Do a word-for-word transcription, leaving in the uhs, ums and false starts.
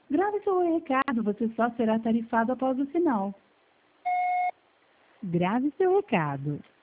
Grave seu recado, você só será tarifado após o sinal. Grave seu recado.